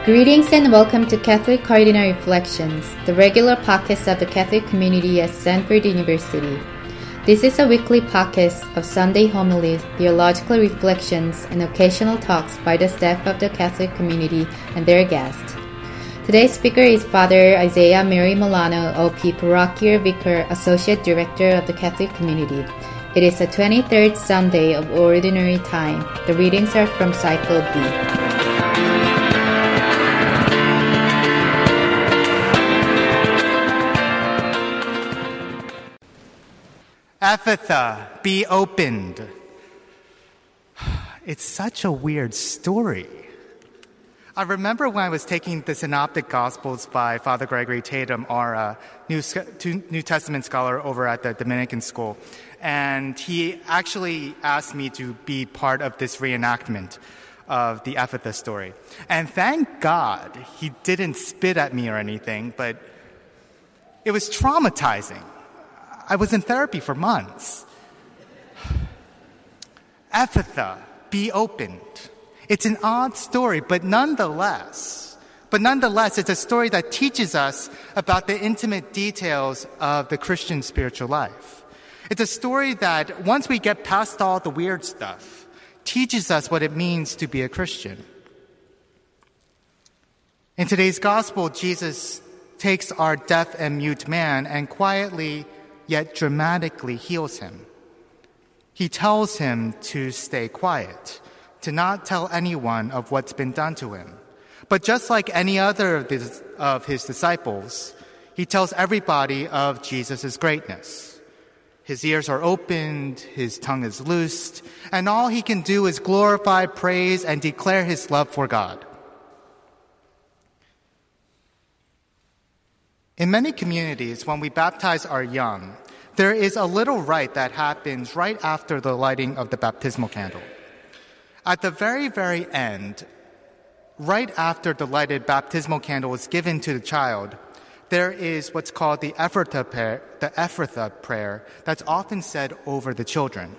Greetings and welcome to Catholic Cardinal Reflections, the regular podcast of the Catholic community at Stanford University. This is a weekly podcast of Sunday homilies, theological reflections, and occasional talks by the staff of the Catholic community and their guests. Today's speaker is Father Isaiah Mary Milano, OP Parochial Vicar, Associate Director of the Catholic community. It is the 23rd Sunday of Ordinary Time. The readings are from Cycle B. Ephatha, be opened. It's such a weird story. I remember when I was taking the Synoptic Gospels by Father Gregory Tatum, our New Testament scholar over at the Dominican school, and he actually asked me to be part of this reenactment of the Ephatha story. And thank God he didn't spit at me or anything, but it was traumatizing. I was in therapy for months. Ephatha, be opened. It's an odd story, but nonetheless, it's a story that teaches us about the intimate details of the Christian spiritual life. It's a story that, once we get past all the weird stuff, teaches us what it means to be a Christian. In today's gospel, Jesus takes our deaf and mute man and quietly yet dramatically heals him. He tells him to stay quiet, to not tell anyone of what's been done to him. But just like any other of his disciples, he tells everybody of Jesus' greatness. His ears are opened, his tongue is loosed, and all he can do is glorify, praise, and declare his love for God. In many communities, when we baptize our young, there is a little rite that happens right after the lighting of the baptismal candle. At the very, very end, right after the lighted baptismal candle is given to the child, there is what's called the Ephatha prayer that's often said over the children.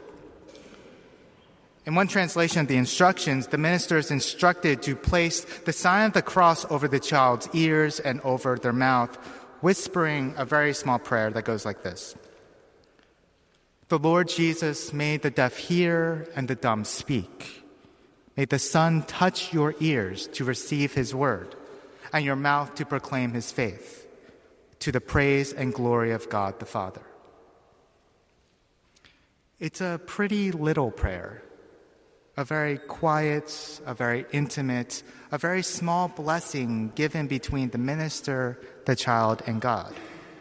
In one translation of the instructions, the minister is instructed to place the sign of the cross over the child's ears and over their mouth, whispering a very small prayer that goes like this. The Lord Jesus made the deaf hear and the dumb speak. May the Son touch your ears to receive his word and your mouth to proclaim his faith, to the praise and glory of God the Father. It's a pretty little prayer, a very quiet, a very intimate, a very small blessing given between the minister, the child, and God.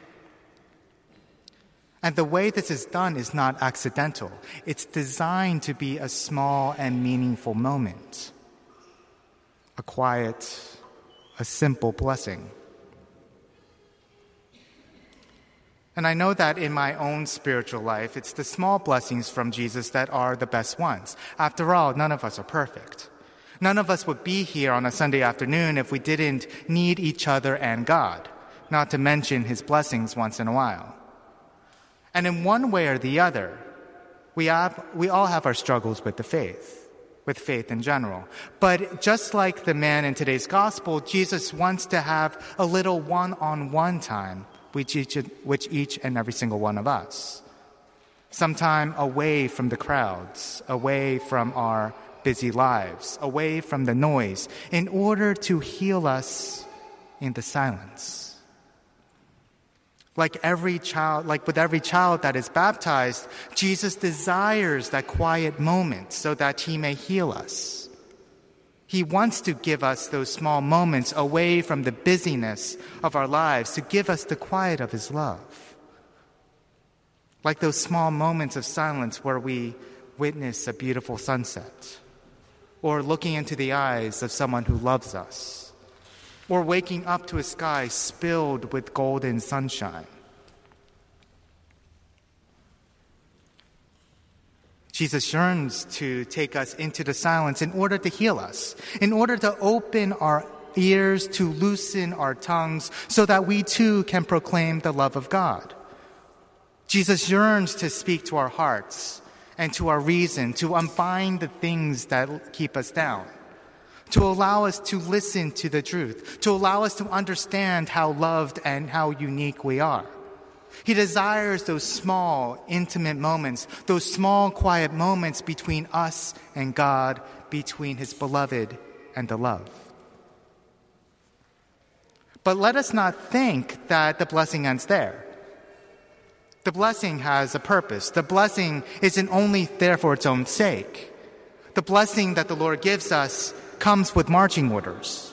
And the way this is done is not accidental. It's designed to be a small and meaningful moment, a quiet, a simple blessing. And I know that in my own spiritual life, it's the small blessings from Jesus that are the best ones. After all, none of us are perfect. None of us would be here on a Sunday afternoon if we didn't need each other and God, not to mention his blessings once in a while. And in one way or the other, we all have our struggles with faith in general. But just like the man in today's gospel, Jesus wants to have a little one-on-one time with each and every single one of us. Sometime away from the crowds, away from our busy lives, away from the noise, in order to heal us in the silence. Like with every child that is baptized, Jesus desires that quiet moment so that he may heal us. He wants to give us those small moments away from the busyness of our lives, to give us the quiet of his love. Like those small moments of silence where we witness a beautiful sunset, or looking into the eyes of someone who loves us, or waking up to a sky spilled with golden sunshine. Jesus yearns to take us into the silence in order to heal us, in order to open our ears, to loosen our tongues, so that we too can proclaim the love of God. Jesus yearns to speak to our hearts and to our reason, to unbind the things that keep us down, to allow us to listen to the truth, to allow us to understand how loved and how unique we are. He desires those small, intimate moments, those small, quiet moments between us and God, between His beloved and the loved. But let us not think that the blessing ends there. The blessing has a purpose. The blessing isn't only there for its own sake. The blessing that the Lord gives us comes with marching orders.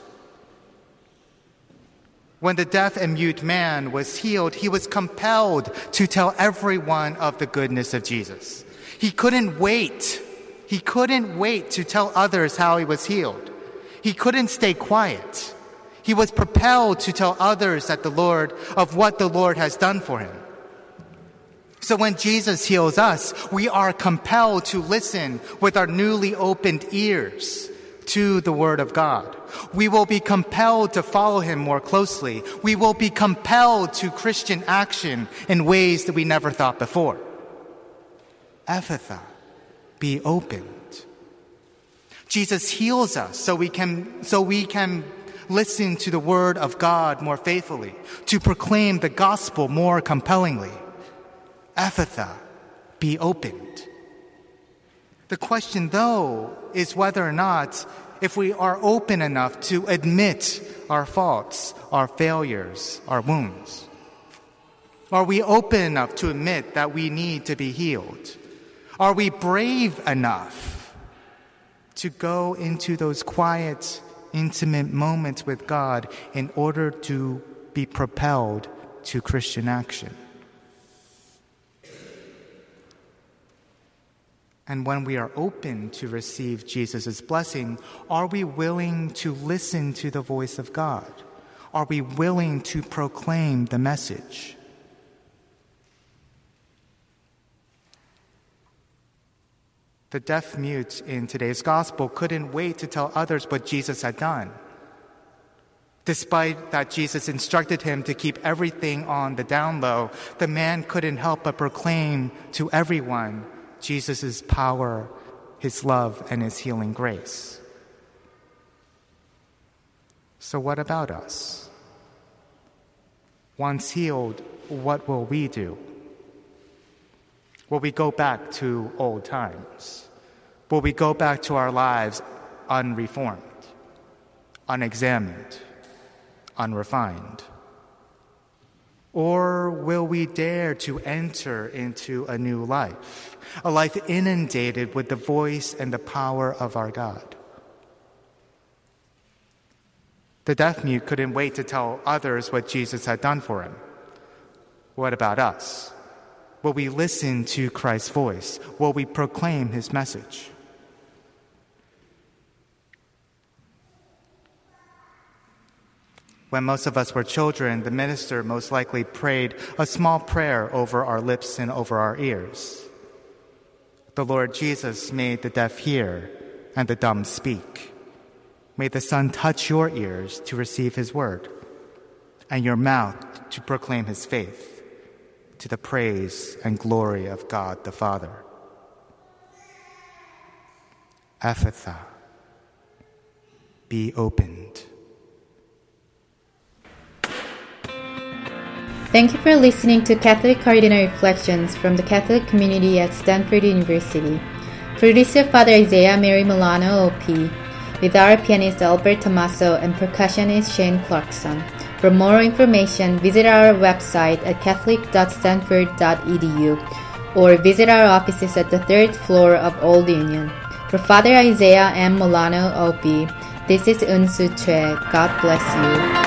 When the deaf and mute man was healed, he was compelled to tell everyone of the goodness of Jesus. He couldn't wait. He couldn't wait to tell others how he was healed. He couldn't stay quiet. He was propelled to tell others of what the Lord has done for him. So when Jesus heals us, we are compelled to listen with our newly opened ears to the Word of God. We will be compelled to follow Him more closely. We will be compelled to Christian action in ways that we never thought before. Ephphatha, be opened. Jesus heals us so we can listen to the Word of God more faithfully, to proclaim the gospel more compellingly. Ephphatha, be opened. The question, though, is whether or not if we are open enough to admit our faults, our failures, our wounds. Are we open enough to admit that we need to be healed? Are we brave enough to go into those quiet, intimate moments with God in order to be propelled to Christian action? And when we are open to receive Jesus' blessing, are we willing to listen to the voice of God? Are we willing to proclaim the message? The deaf mute in today's gospel couldn't wait to tell others what Jesus had done. Despite that Jesus instructed him to keep everything on the down low, the man couldn't help but proclaim to everyone Jesus' power, His love, and His healing grace. So what about us? Once healed, what will we do? Will we go back to old times? Will we go back to our lives unreformed, unexamined, unrefined? Or will we dare to enter into a new life, a life inundated with the voice and the power of our God? The deaf mute couldn't wait to tell others what Jesus had done for him. What about us? Will we listen to Christ's voice? Will we proclaim His message? When most of us were children, the minister most likely prayed a small prayer over our lips and over our ears. The Lord Jesus made the deaf hear and the dumb speak. May the Son touch your ears to receive His word, and your mouth to proclaim His faith, to the praise and glory of God the Father. Ephphatha, be opened. Thank you for listening to Catholic Cardinal Reflections from the Catholic community at Stanford University. Producer Father Isaiah Mary Milano, OP, with our pianist Albert Tommaso and percussionist Shane Clarkson. For more information, visit our website at catholic.stanford.edu or visit our offices at the 3rd floor of Old Union. For Father Isaiah M. Milano, OP, this is Eunsu Choi. God bless you.